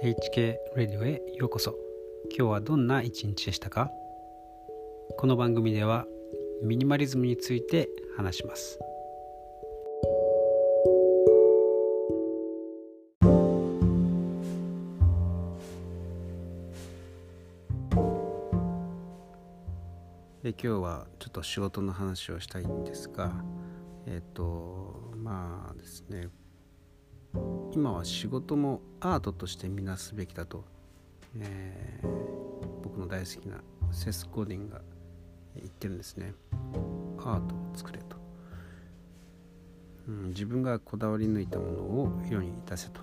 HK ラジオへようこそ。今日はどんな一日でしたか？この番組ではミニマリズムについて話します。今日はちょっと仕事の話をしたいんですが、まあですね、今は仕事もアートとして見なすべきだと、僕の大好きなセス・ゴディンが言ってるんですね。アートを作れと、自分がこだわり抜いたものを世に出せと。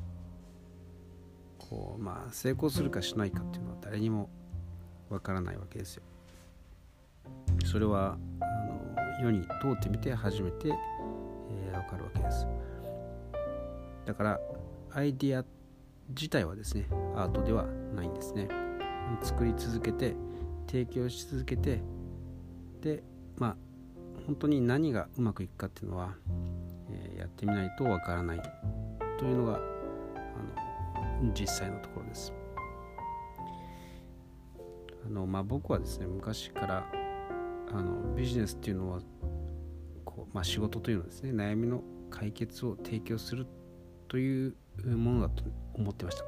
成功するかしないかっていうのは誰にもわからないわけですよ。それは世に通ってみて初めてわかるわけです。だからアイディア自体はですね、アートではないんですね。作り続けて提供し続けて、で本当に何がうまくいくかっていうのは、やってみないとわからないというのが実際のところです。僕はですね、昔からビジネスっていうのは仕事というのはですね、悩みの解決を提供するというものだと思ってました。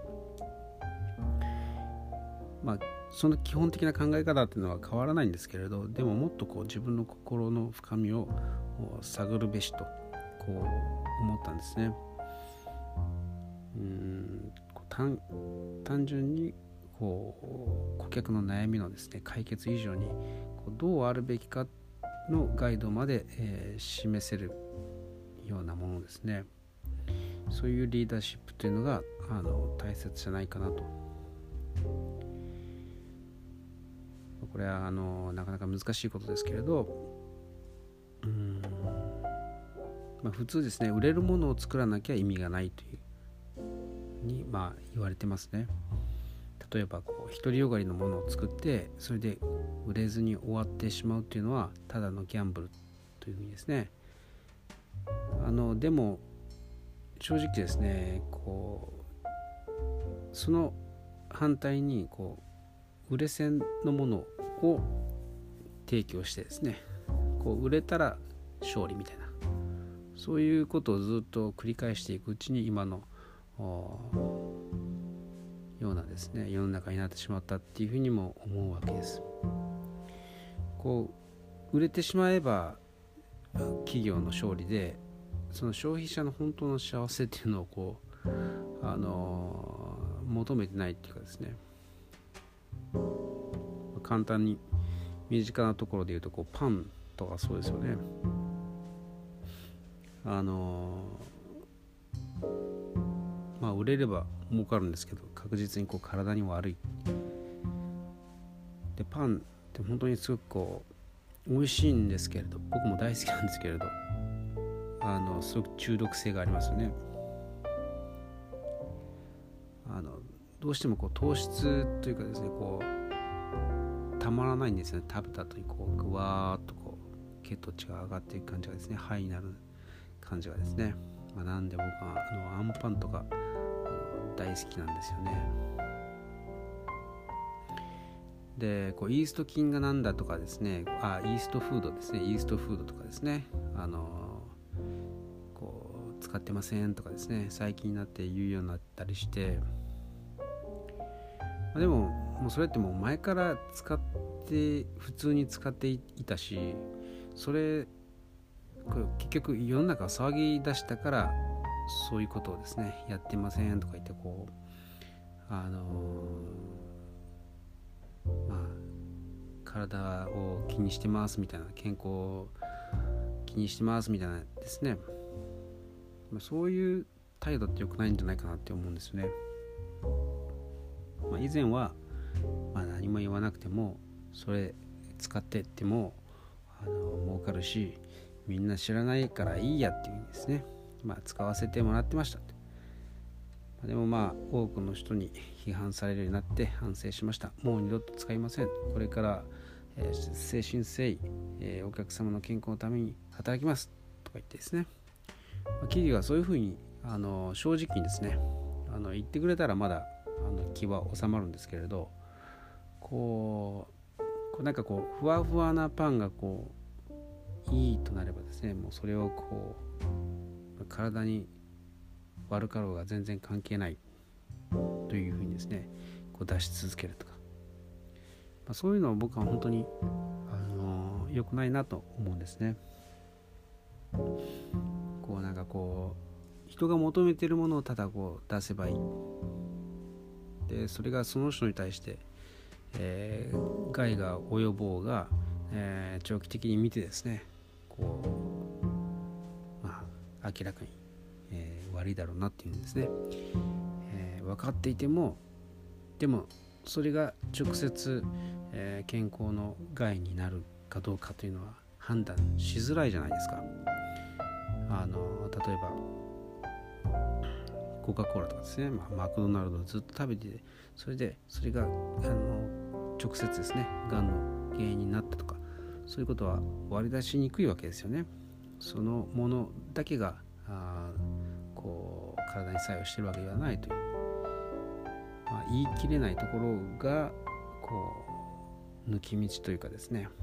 その基本的な考え方っていうのは変わらないんですけれど、でももっと自分の心の深みを探るべしと思ったんですね。単純に顧客の悩みのですね、解決以上にどうあるべきかのガイドまで、示せるようなものですね。そういうリーダーシップというのが大切じゃないかなと。これはなかなか難しいことですけれど、普通ですね、売れるものを作らなきゃ意味がないというに言われてますね。例えば独りよがりのものを作ってそれで売れずに終わってしまうというのはただのギャンブルというふうにですね。でも正直ですね、その反対に売れ線のものを提供してですね、売れたら勝利みたいな、そういうことをずっと繰り返していくうちに今のようなですね、世の中になってしまったっていうふうにも思うわけです。売れてしまえば企業の勝利で、その消費者の本当の幸せっていうのを求めてないっていうかですね、簡単に身近なところで言うとパンとかそうですよね。売れれば儲かるんですけど、確実に体に悪い。でパンって本当にすごく美味しいんですけれど、僕も大好きなんですけれど、すごく中毒性がありますよね。どうしても糖質というかですね、たまらないんですよね。食べた後にぐわーっと血糖値が上がっていく感じがですね、ハイになる感じがですね。なんで僕はあんパンとか大好きなんですよね。でイースト菌がなんだとかですね、イーストフードですね、イーストフードとかですね、使ってませんとかですね、最近になって言うようになったりして、でももうそれってもう前から普通に使っていたし、それ結局世の中が騒ぎ出したからそういうことをですね、やってませんとか言って体を気にしてますみたいな、健康を気にしてますみたいなですね、そういう態度って良くないんじゃないかなって思うんですよね。以前は何も言わなくてもそれ使ってっても儲かるし、みんな知らないからいいやっていう風にですね、使わせてもらってました。でも多くの人に批判されるようになって反省しました。もう二度と使いません。これから誠心誠意、お客様の健康のために働きますとか言ってですね、企業がそういうふうに正直にですね言ってくれたらまだ気は収まるんですけれど、なんかふわふわなパンがいいとなればですね、もうそれを体に悪かろうが全然関係ないというふうにですね出し続けるとか、そういうのは僕は本当に良くないなと思うんですね。なんか人が求めているものをただ出せばいい。でそれがその人に対して、害が及ぼうが、長期的に見てですね明らかに、悪いだろうなっていうんですね、分かっていてもでもそれが直接、健康の害になるかどうかというのは判断しづらいじゃないですか。例えばコカ・コーラとかですね、マクドナルドをずっと食べてそれが直接ですねがんの原因になったとか、そういうことは割り出しにくいわけですよね。そのものだけが体に作用しているわけではないという、言い切れないところが抜き道というかですね、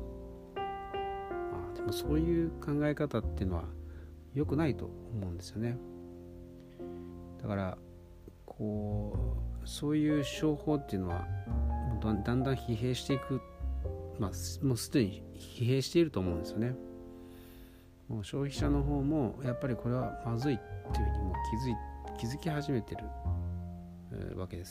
でもそういう考え方っていうのは良くないと思うんですよね。だからそういう商法っていうのはだんだん疲弊していく、もうすでに疲弊していると思うんですよね。もう消費者の方もやっぱりこれはまずいっていうふうにもう気づき始めてる、わけです。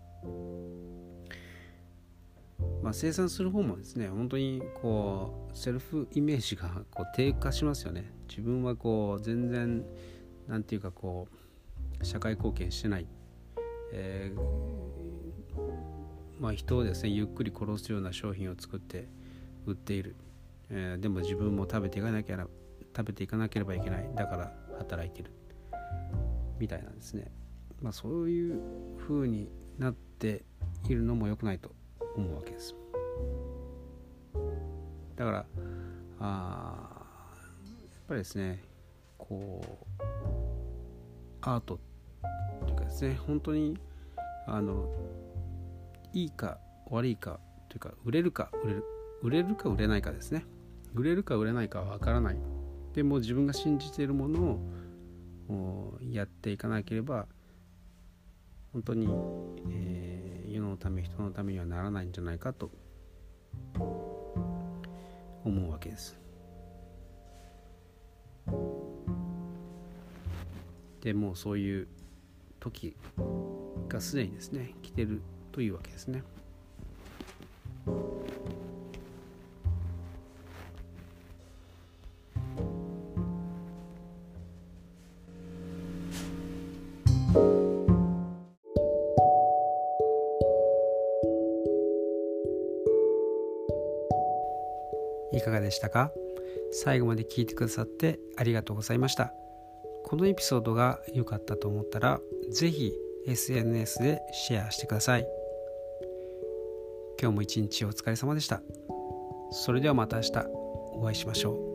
生産する方もですね本当にセルフイメージが低下しますよね。自分は全然なんていうか社会貢献してない、人をですねゆっくり殺すような商品を作って売っている、でも自分も食べていかなければいけない、だから働いているみたいなんですね。そういう風になっているのも良くないと思うわけです。だからやっぱりですねアートというかですね本当にいいか悪いかというか売れるか売れないかですね。売れるか売れないかは分からない。でも自分が信じているものをやっていかなければ本当に、世のため人のためにはならないんじゃないかと思うわけです。でもうそういう時がすでにですね来てるというわけですね。いかがでしたか？最後まで聞いてくださってありがとうございました。このエピソードが良かったと思ったらぜひ SNS でシェアしてください。今日も一日お疲れ様でした。それではまた明日お会いしましょう。